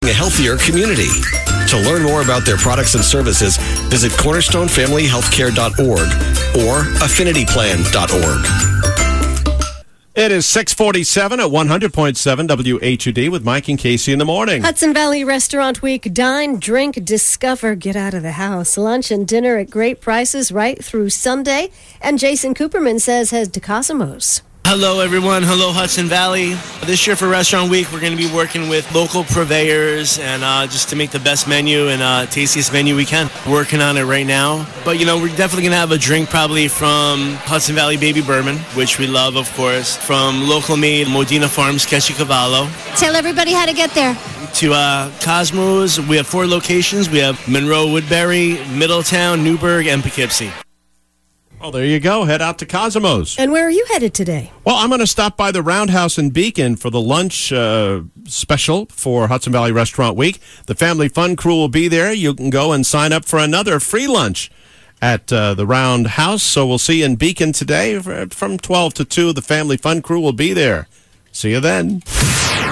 A healthier community. To learn more about their products and services, visit cornerstonefamilyhealthcare.org or affinityplan.org. It is 6:47 at 100.7 WHUD with Mike and Casey in the morning. Hudson Valley Restaurant Week. Dine, drink, discover, get out of the house. Lunch and dinner at great prices right through Sunday. And Jason Cooperman says head to Cosimo's. Hello, everyone. Hello, Hudson Valley. This year for Restaurant Week, we're going to be working with local purveyors and just to make the best menu and tastiest menu we can. Working on it right now. But, we're definitely going to have a drink probably from Hudson Valley Baby Bourbon, which we love, of course, from local made Modena Farms Caciocavallo. Tell everybody how to get there. To Cosmos, we have 4 locations. We have Monroe, Woodbury, Middletown, Newburgh, and Poughkeepsie. Well, there you go. Head out to Cosimo's. And where are you headed today? Well, I'm going to stop by the Roundhouse in Beacon for the lunch special for Hudson Valley Restaurant Week. The Family Fun Crew will be there. You can go and sign up for another free lunch at the Roundhouse. So we'll see you in Beacon today from 12 to 2. The Family Fun Crew will be there. See you then.